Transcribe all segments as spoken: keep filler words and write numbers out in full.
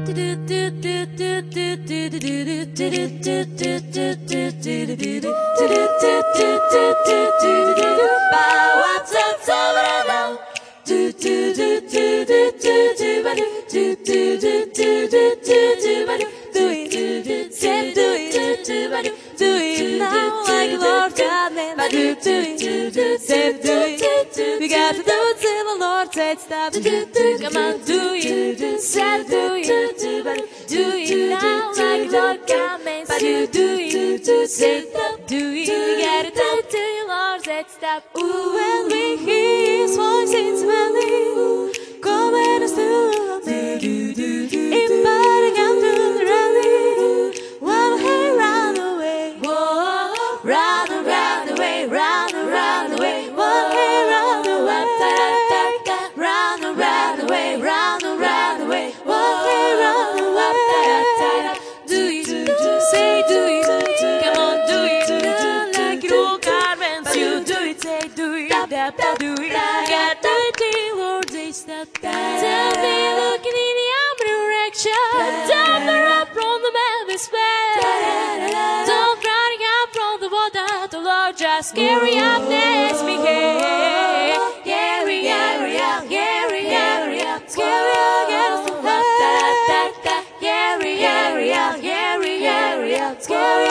Do it now like Lord God, man. Do it, do it, do it, do it. We got to do it till the Lord said stop. Come on, do it, said do it. Do it now like Lord God, man. Do it, say stop, do it. We gotta do it till the Lord said stop. Ooh, when we hear His voice in smelly, come and us to me. Inviting out to the rally, one hey round away. Round and round away, round and round away, one hey round away. Round and round away, round and round away, one hey round away. Do it, say do it, come on do it, like it all garments. You do it, say do it, da da do it. Got do it till Lord they stop. Tell me looking in the other direction. Don't run from the madness bed. Don't running out from the water. The Lord just carry up next me. Carry, carry up, carry, carry up, carry up, carry, carry up, carry, carry up, carry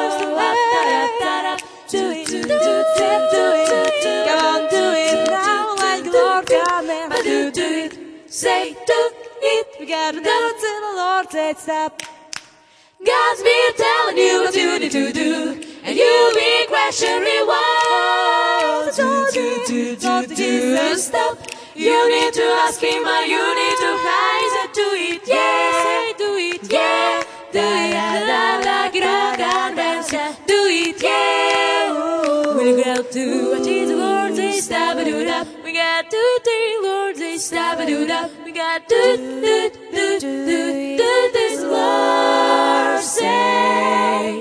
up. Do it, do it, do it. Come on, do it now like the Lord God, man. Do, do it, say do it. We gotta do it till the Lord said stop. God's been telling you what you need to do, and you'll be questioning why. So do, do, do, do, do, stop. You need to ask Him, but you need to hide. So do it, yeah. Say do it, yeah. Do it, la la, get out, God, man. Do it, yeah. We got to what is the Lord say, stop it, do it up. We got to the Lord say, stop it, do it up. We got to do, do, do, do, do this, Lord say.